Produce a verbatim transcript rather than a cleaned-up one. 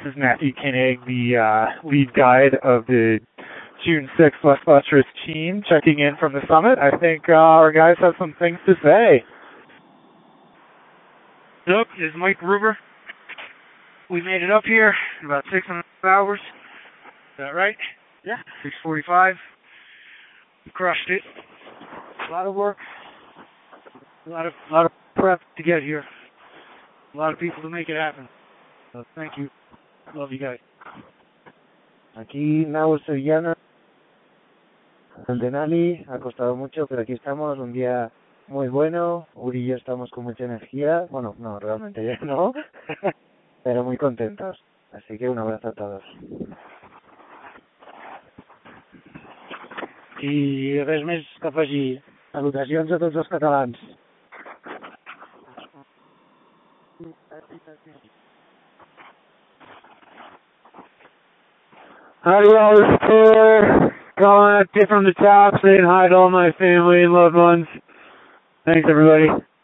is Matthew Koenig, the uh, lead guide of the June sixth West Buttress team, checking in from the summit. I think uh, our guys have some things to say. Yep, this is Mike Ruber. We made it up here in about six and a half hours. Is that right? Yeah. six forty-five. We crushed it. A lot of work. A lot of, a lot of prep to get here. A lot of people to make it happen. So thank you. Love you guys. Aquí Nau Sevillano, Denali, ha costado mucho, pero aquí estamos, un día muy bueno. Uri y yo estamos con mucha energía. Bueno, no, realmente ya no, pero muy contentos. Así que un abrazo a todos. I res més que afegir. Salutacions a tots els catalans. Hi, y'all, this is Taylor. Calling up from the top, saying hi to all my family and loved ones. Thanks, everybody.